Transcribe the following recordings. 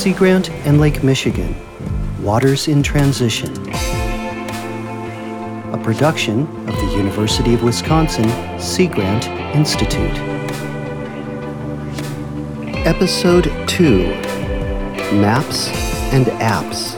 Sea Grant and Lake Michigan, Waters in Transition. A production of the University of Wisconsin Sea Grant Institute. Episode 2, Maps and Apps.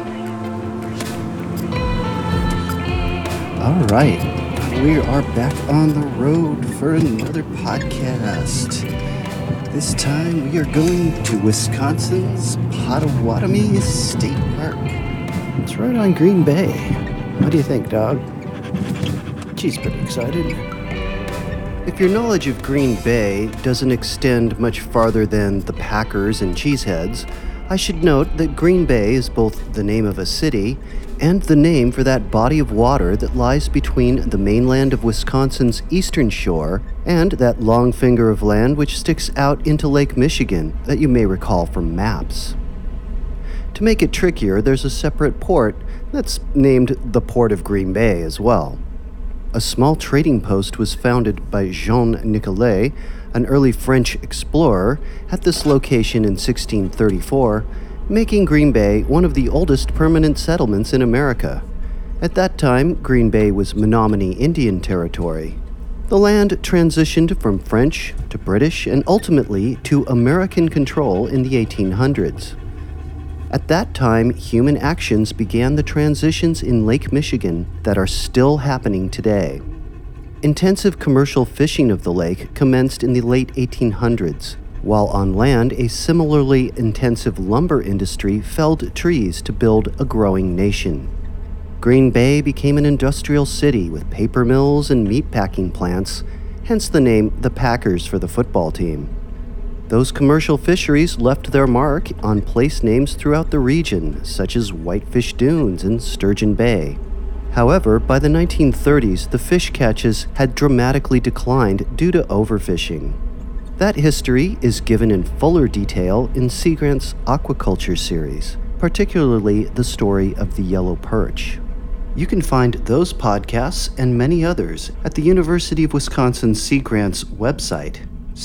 All right, we are back on the road for another podcast. This time we are going to Wisconsin's Potawatomi State Park. It's right on Green Bay. What do you think, dog? She's pretty excited. If your knowledge of Green Bay doesn't extend much farther than the Packers and Cheeseheads, I should note that Green Bay is both the name of a city and the name for that body of water that lies between the mainland of Wisconsin's eastern shore and that long finger of land which sticks out into Lake Michigan that you may recall from maps. To make it trickier, there's a separate port that's named the Port of Green Bay as well. A small trading post was founded by Jean Nicolet, an early French explorer, at this location in 1634, making Green Bay one of the oldest permanent settlements in America. At that time, Green Bay was Menominee Indian Territory. The land transitioned from French to British and ultimately to American control in the 1800s. At that time, human actions began the transitions in Lake Michigan that are still happening today. Intensive commercial fishing of the lake commenced in the late 1800s, while on land, a similarly intensive lumber industry felled trees to build a growing nation. Green Bay became an industrial city with paper mills and meatpacking plants, hence the name the Packers for the football team. Those commercial fisheries left their mark on place names throughout the region, such as Whitefish Dunes and Sturgeon Bay. However, by the 1930s, the fish catches had dramatically declined due to overfishing. That history is given in fuller detail in Sea Grant's Aquaculture series, particularly the story of the yellow perch. You can find those podcasts and many others at the University of Wisconsin Sea Grant's website,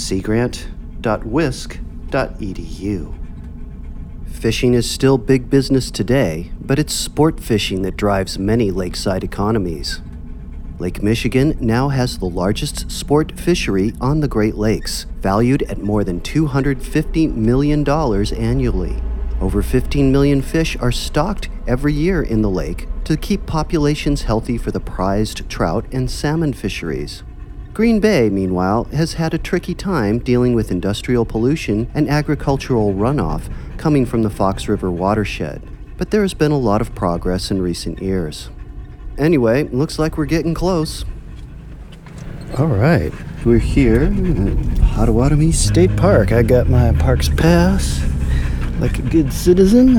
seagrant.wisc.edu. Fishing is still big business today, but it's sport fishing that drives many lakeside economies. Lake Michigan now has the largest sport fishery on the Great Lakes, valued at more than $250 million annually. Over 15 million fish are stocked every year in the lake to keep populations healthy for the prized trout and salmon fisheries. Green Bay, meanwhile, has had a tricky time dealing with industrial pollution and agricultural runoff coming from the Fox River watershed, but there has been a lot of progress in recent years. Anyway, looks like we're getting close. All right, we're here at Potawatomi State Park. I got my parks pass like a good citizen,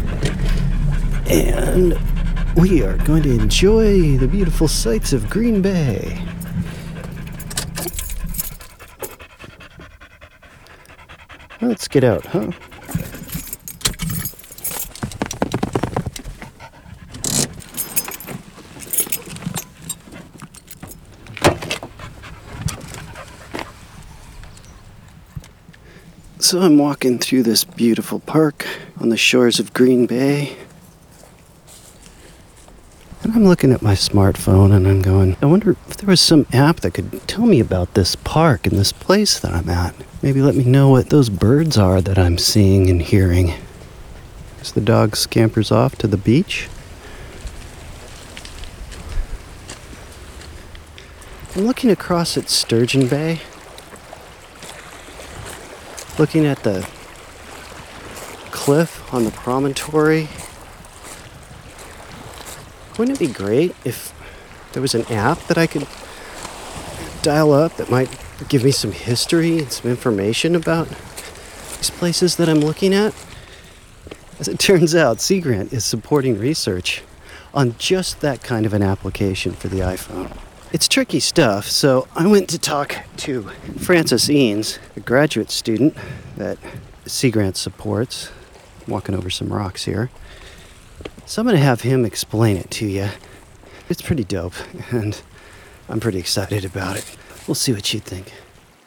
and we are going to enjoy the beautiful sights of Green Bay. Let's get out, huh? So I'm walking through this beautiful park on the shores of Green Bay. And I'm looking at my smartphone and I'm going, I wonder if there was some app that could tell me about this park and this place that I'm at. Maybe let me know what those birds are that I'm seeing and hearing. As the dog scampers off to the beach. I'm looking across at Sturgeon Bay. Looking at the cliff on the promontory. Wouldn't it be great if there was an app that I could dial up that might give me some history and some information about these places that I'm looking at? As it turns out, Sea Grant is supporting research on just that kind of an application for the iPhone. It's tricky stuff, so I went to talk to Francis Eanes, a graduate student that Sea Grant supports. I'm walking over some rocks here. So I'm going to have him explain it to you. It's pretty dope, and I'm pretty excited about it. We'll see what you think.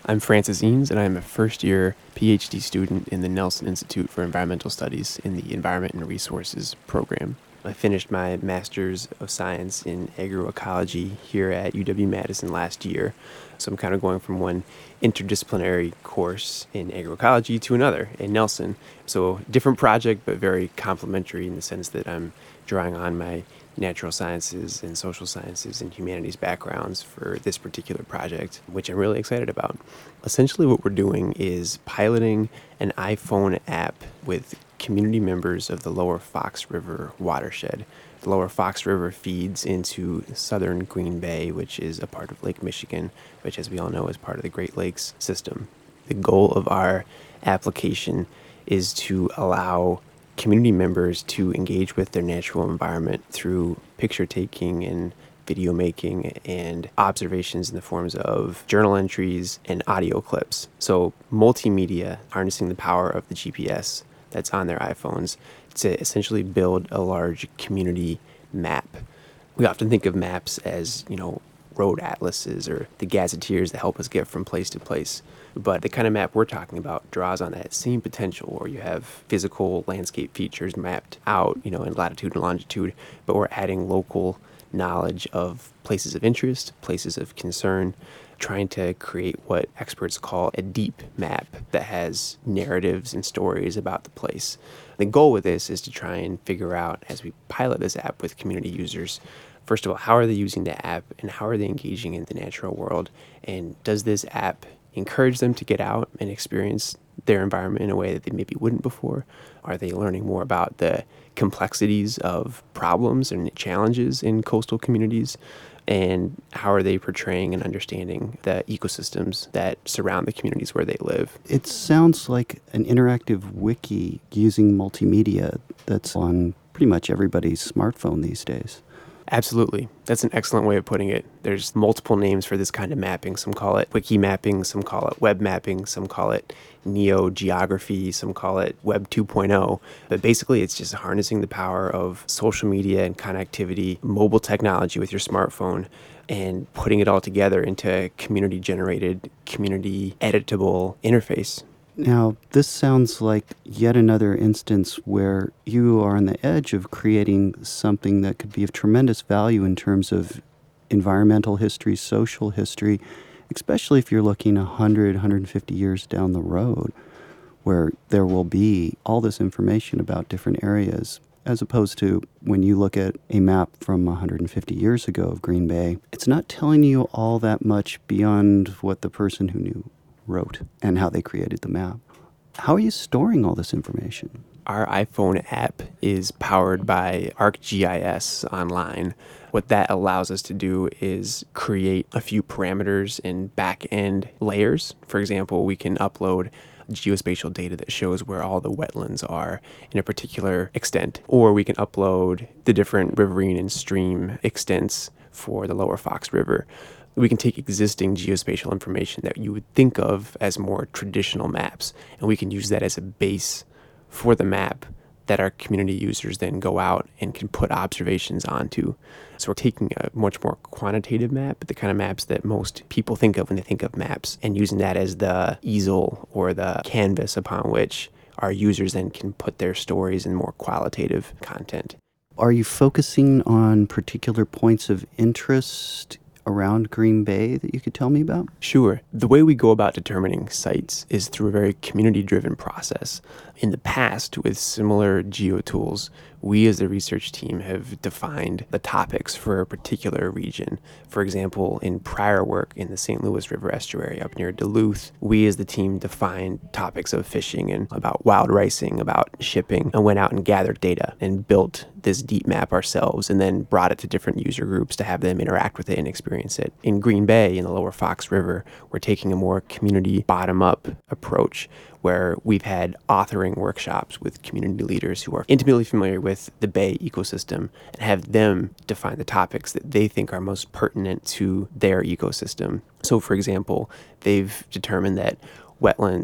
I'm Francis Eanes, and I'm a first-year PhD student in the Nelson Institute for Environmental Studies in the Environment and Resources program. I finished my Master's of Science in Agroecology here at UW-Madison last year, so I'm kind of going from one interdisciplinary course in agroecology to another in Nelson. So different project, but very complementary in the sense that I'm drawing on my natural sciences and social sciences and humanities backgrounds for this particular project, which I'm really excited about. Essentially what we're doing is piloting an iPhone app with community members of the Lower Fox River watershed. The Lower Fox River feeds into southern Green Bay, which is a part of Lake Michigan, which, as we all know, is part of the Great Lakes system. The goal of our application is to allow community members to engage with their natural environment through picture taking and video making and observations in the forms of journal entries and audio clips. So multimedia, harnessing the power of the GPS that's on their iPhones to essentially build a large community map. We often think of maps as, road atlases or the gazetteers that help us get from place to place. But the kind of map we're talking about draws on that same potential where you have physical landscape features mapped out, in latitude and longitude, but we're adding local knowledge of places of interest, places of concern, trying to create what experts call a deep map that has narratives and stories about the place. The goal with this is to try and figure out, as we pilot this app with community users, first of all, how are they using the app and how are they engaging in the natural world? And does this app encourage them to get out and experience their environment in a way that they maybe wouldn't before? Are they learning more about the complexities of problems and challenges in coastal communities? And how are they portraying and understanding the ecosystems that surround the communities where they live? It sounds like an interactive wiki using multimedia that's on pretty much everybody's smartphone these days. Absolutely. That's an excellent way of putting it. There's multiple names for this kind of mapping. Some call it wiki mapping, some call it web mapping, some call it neo-geography, some call it Web 2.0. But basically, it's just harnessing the power of social media and connectivity, mobile technology with your smartphone, and putting it all together into a community-generated, community-editable interface. Now, this sounds like yet another instance where you are on the edge of creating something that could be of tremendous value in terms of environmental history, social history, especially if you're looking 100, 150 years down the road, where there will be all this information about different areas, as opposed to when you look at a map from 150 years ago of Green Bay, it's not telling you all that much beyond what the person who knew wrote and how they created the map. How are you storing all this information? Our iPhone app is powered by ArcGIS Online. What that allows us to do is create a few parameters and back-end layers. For example, we can upload geospatial data that shows where all the wetlands are in a particular extent, or we can upload the different riverine and stream extents for the Lower Fox River. We can take existing geospatial information that you would think of as more traditional maps, and we can use that as a base for the map that our community users then go out and can put observations onto. So we're taking a much more quantitative map, the kind of maps that most people think of when they think of maps, and using that as the easel or the canvas upon which our users then can put their stories and more qualitative content. Are you focusing on particular points of interest around Green Bay that you could tell me about? Sure. The way we go about determining sites is through a very community-driven process. In the past, with similar geotools, we as the research team have defined the topics for a particular region. For example, in prior work in the St. Louis River estuary up near Duluth, we as the team defined topics of fishing and about wild ricing, about shipping, and went out and gathered data and built this deep map ourselves and then brought it to different user groups to have them interact with it and experience it. In Green Bay, in the Lower Fox River, we're taking a more community bottom-up approach where we've had authoring workshops with community leaders who are intimately familiar with the Bay ecosystem and have them define the topics that they think are most pertinent to their ecosystem. So, for example, they've determined that wetlands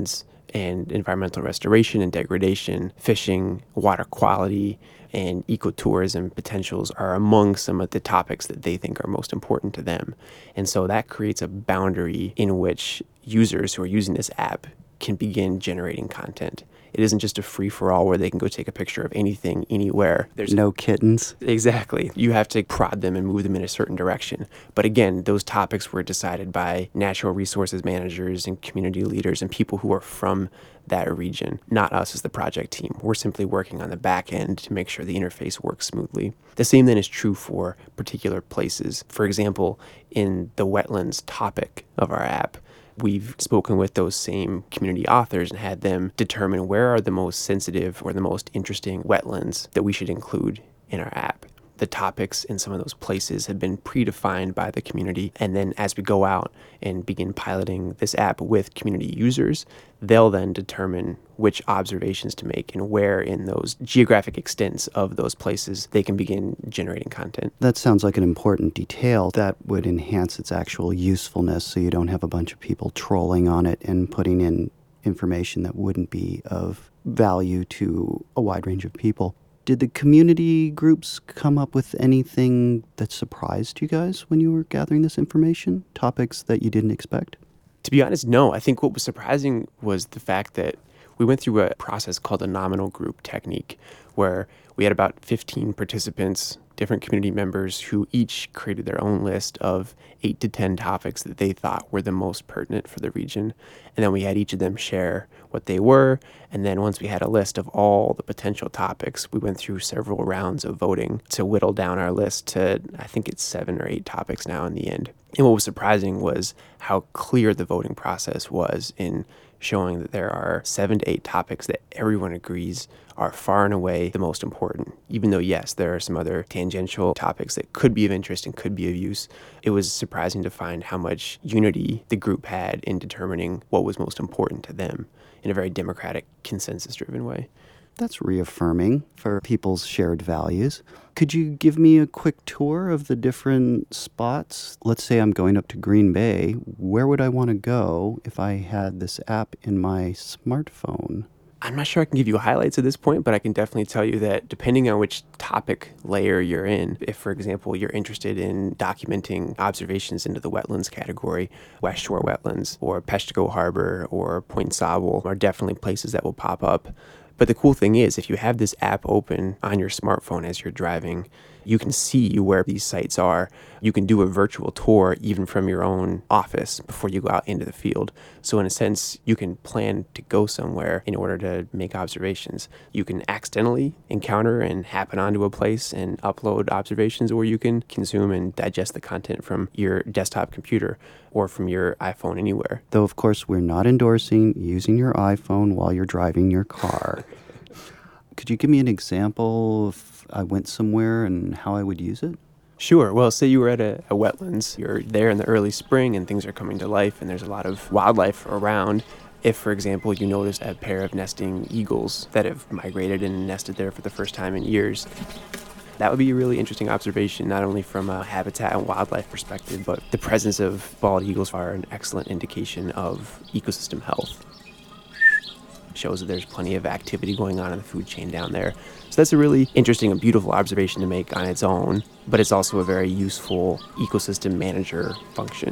and environmental restoration and degradation, fishing, water quality, and ecotourism potentials are among some of the topics that they think are most important to them. And so that creates a boundary in which users who are using this app can begin generating content. It isn't just a free-for-all where they can go take a picture of anything, anywhere. There's no kittens. Exactly. You have to prod them and move them in a certain direction. But again, those topics were decided by natural resources managers and community leaders and people who are from that region, not us as the project team. We're simply working on the back end to make sure the interface works smoothly. The same then is true for particular places. For example, in the wetlands topic of our app, we've spoken with those same community authors and had them determine where are the most sensitive or the most interesting wetlands that we should include in our app. The topics in some of those places have been predefined by the community. And then as we go out and begin piloting this app with community users, they'll then determine which observations to make and where in those geographic extents of those places they can begin generating content. That sounds like an important detail that would enhance its actual usefulness so you don't have a bunch of people trolling on it and putting in information that wouldn't be of value to a wide range of people. Did the community groups come up with anything that surprised you guys when you were gathering this information? Topics that you didn't expect? To be honest, no. I think what was surprising was the fact that we went through a process called a nominal group technique, where we had about 15 participants, different community members, who each created their own list of 8 to 10 topics that they thought were the most pertinent for the region. And then we had each of them share what they were. And then once we had a list of all the potential topics, we went through several rounds of voting to whittle down our list to, I think it's 7 or 8 topics now in the end. And what was surprising was how clear the voting process was in showing that there are 7 to 8 topics that everyone agrees are far and away the most important. Even though, yes, there are some other tangential topics that could be of interest and could be of use, it was surprising to find how much unity the group had in determining what was most important to them in a very democratic, consensus-driven way. That's reaffirming for people's shared values. Could you give me a quick tour of the different spots? Let's say I'm going up to Green Bay. Where would I want to go if I had this app in my smartphone? I'm not sure I can give you highlights at this point, but I can definitely tell you that depending on which topic layer you're in, if, for example, you're interested in documenting observations into the wetlands category, West Shore Wetlands or Peshtigo Harbor or Point Sable are definitely places that will pop up. But the cool thing is, if you have this app open on your smartphone as you're driving, you can see where these sites are. You can do a virtual tour even from your own office before you go out into the field. So in a sense, you can plan to go somewhere in order to make observations. You can accidentally encounter and happen onto a place and upload observations, or you can consume and digest the content from your desktop computer or from your iPhone anywhere. Though, of course, we're not endorsing using your iPhone while you're driving your car. Could you give me an example if I went somewhere and how I would use it? Sure. Well, say you were at a wetlands. You're there in the early spring and things are coming to life and there's a lot of wildlife around. If, for example, you noticed a pair of nesting eagles that have migrated and nested there for the first time in years, that would be a really interesting observation, not only from a habitat and wildlife perspective, but the presence of bald eagles are an excellent indication of ecosystem health. Shows that there's plenty of activity going on in the food chain down there. So that's a really interesting and beautiful observation to make on its own, but it's also a very useful ecosystem manager function.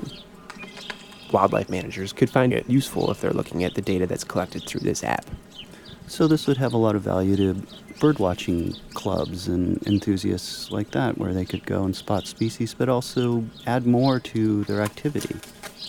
Wildlife managers could find it useful if they're looking at the data that's collected through this app. So this would have a lot of value to birdwatching clubs and enthusiasts like that, where they could go and spot species, but also add more to their activity.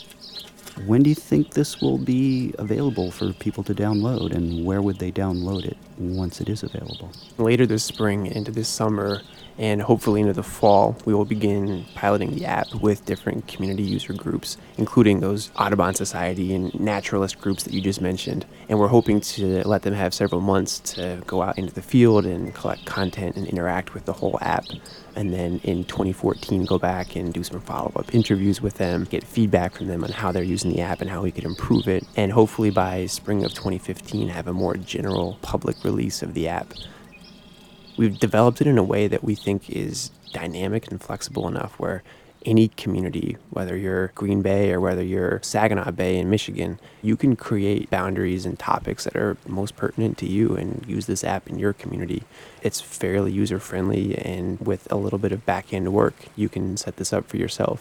When do you think this will be available for people to download, and where would they download it once it is available? Later this spring into this summer, and hopefully into the fall, we will begin piloting the app with different community user groups, including those Audubon Society and naturalist groups that you just mentioned. And we're hoping to let them have several months to go out into the field and collect content and interact with the whole app. And then in 2014, go back and do some follow-up interviews with them, get feedback from them on how they're using the app and how we could improve it. And hopefully by spring of 2015, have a more general public release of the app. We've developed it in a way that we think is dynamic and flexible enough where any community, whether you're Green Bay or whether you're Saginaw Bay in Michigan, you can create boundaries and topics that are most pertinent to you and use this app in your community. It's fairly user-friendly, and with a little bit of back-end work, you can set this up for yourself.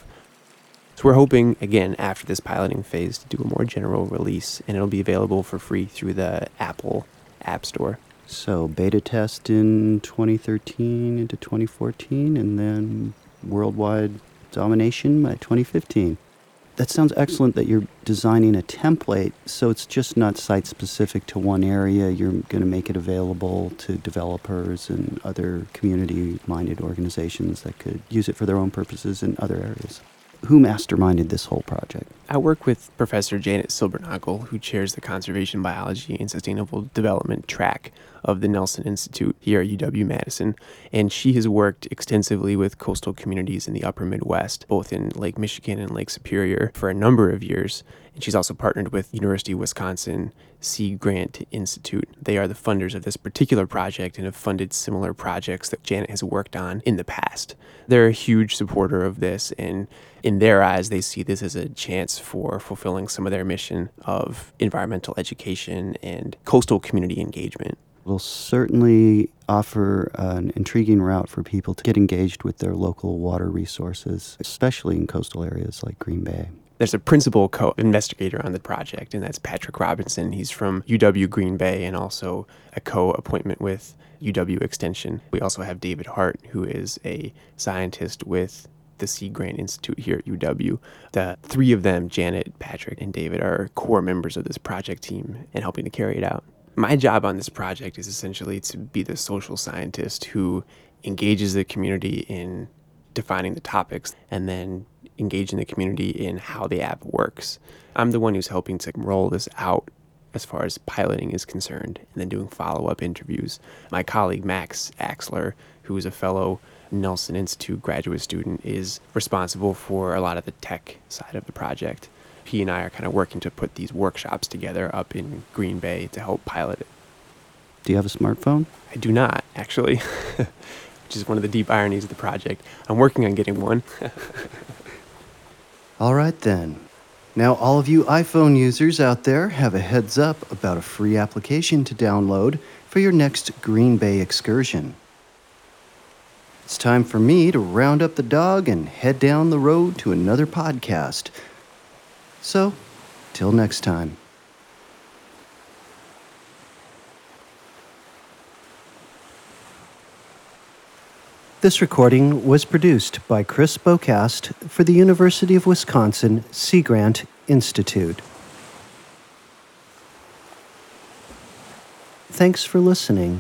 So we're hoping, again, after this piloting phase, to do a more general release, and it'll be available for free through the Apple App Store. So beta test in 2013 into 2014, and then worldwide domination by 2015. That sounds excellent that you're designing a template, so it's just not site-specific to one area. You're going to make it available to developers and other community-minded organizations that could use it for their own purposes in other areas. Who masterminded this whole project? I work with Professor Janet Silbernagel, who chairs the Conservation Biology and Sustainable Development track of the Nelson Institute here at UW-Madison, and she has worked extensively with coastal communities in the upper Midwest, both in Lake Michigan and Lake Superior, for a number of years. And she's also partnered with University of Wisconsin Sea Grant Institute. They are the funders of this particular project and have funded similar projects that Janet has worked on in the past. They're a huge supporter of this, and in their eyes, they see this as a chance for fulfilling some of their mission of environmental education and coastal community engagement. Will certainly offer an intriguing route for people to get engaged with their local water resources, especially in coastal areas like Green Bay. There's a principal co-investigator on the project, and that's Patrick Robinson. He's from UW Green Bay and also a co-appointment with UW Extension. We also have David Hart, who is a scientist with the Sea Grant Institute here at UW. The three of them, Janet, Patrick, and David, are core members of this project team and helping to carry it out. My job on this project is essentially to be the social scientist who engages the community in defining the topics and then engaging the community in how the app works. I'm the one who's helping to roll this out as far as piloting is concerned and then doing follow-up interviews. My colleague Max Axler, who is a fellow Nelson Institute graduate student, is responsible for a lot of the tech side of the project. He and I are kind of working to put these workshops together up in Green Bay to help pilot it. Do you have a smartphone? I do not, actually, which is one of the deep ironies of the project. I'm working on getting one. All right, then. Now, all of you iPhone users out there have a heads up about a free application to download for your next Green Bay excursion. It's time for me to round up the dog and head down the road to another podcast. So, till next time. This recording was produced by Chris Bocast for the University of Wisconsin Sea Grant Institute. Thanks for listening.